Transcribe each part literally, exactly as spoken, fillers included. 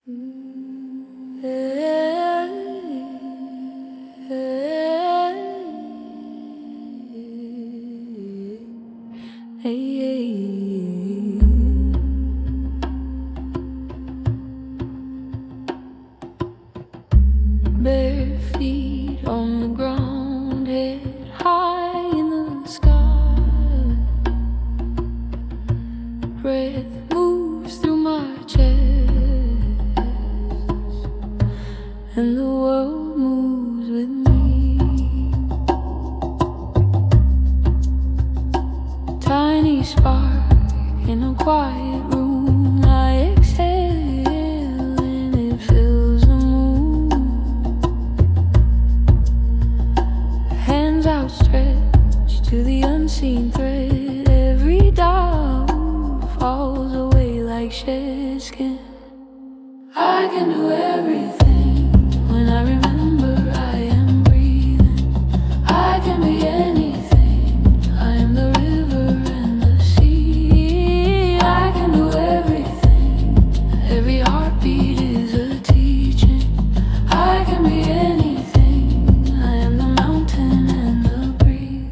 Bare feet on the ground, head high in the sky. Breath moves through my chest, and the world moves with me. Tiny spark in a quiet room, I exhale and it fills the moon. Hands outstretched to the unseen thread, every doubt falls away like shed skin. I can do everything when I remember I am breathing. I can be anything, I am the river and the sea. I can do everything, every heartbeat is a teaching. I can be anything, I am the mountain and the breeze.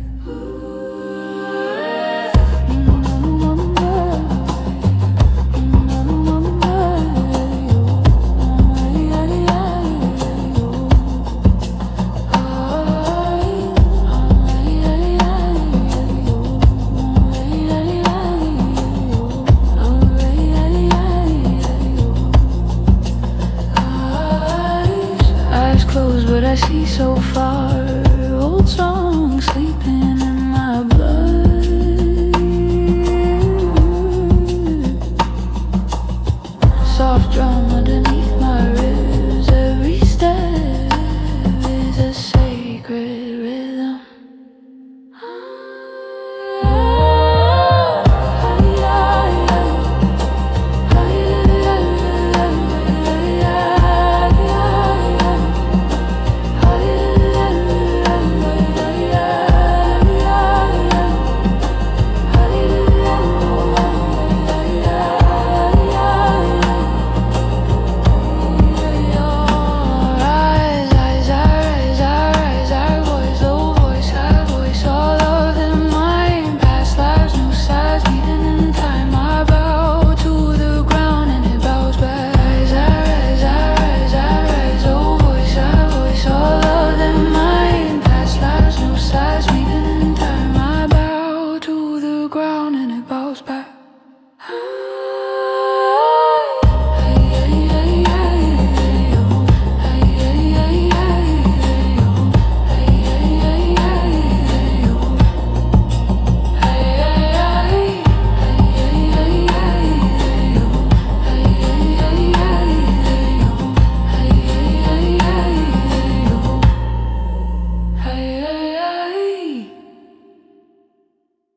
Eyes closed, but I see so far. Old songs sleeping in my blood. Soft drum underneath